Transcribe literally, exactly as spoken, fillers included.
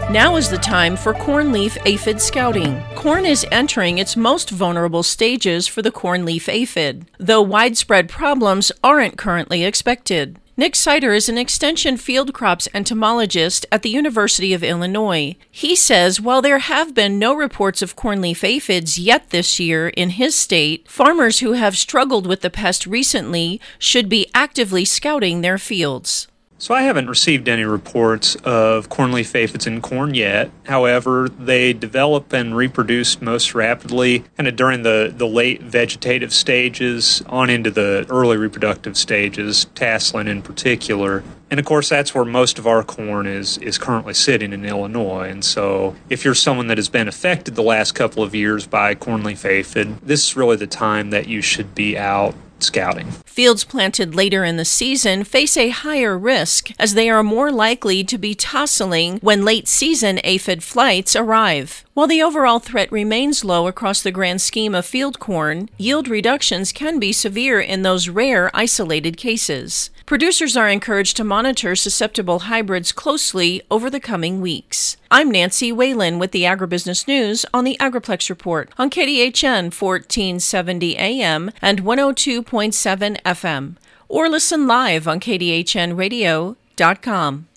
Now is the time for cornleaf aphid scouting. Corn is entering its most vulnerable stages for the cornleaf aphid, though widespread problems aren't currently expected. Nick Sider is an extension field crops entomologist at the University of Illinois. He says while there have been no reports of cornleaf aphids yet this year in his state, farmers who have struggled with the pest recently should be actively scouting their fields. So I haven't received any reports of cornleaf aphids in corn yet. However, they develop and reproduce most rapidly kind of during the, the late vegetative stages on into the early reproductive stages, tasseling in particular. And of course, that's where most of our corn is, is currently sitting in Illinois. And so if you're someone that has been affected the last couple of years by cornleaf aphid, this is really the time that you should be out scouting. Fields planted later in the season face a higher risk as they are more likely to be tasseling when late season aphid flights arrive. While the overall threat remains low across the grand scheme of field corn, yield reductions can be severe in those rare isolated cases. Producers are encouraged to monitor susceptible hybrids closely over the coming weeks. I'm Nancy Whalen with the Agribusiness News on the Agriplex Report on K D H N fourteen seventy A M and one oh two point seven F M, or listen live on K D H N radio dot com.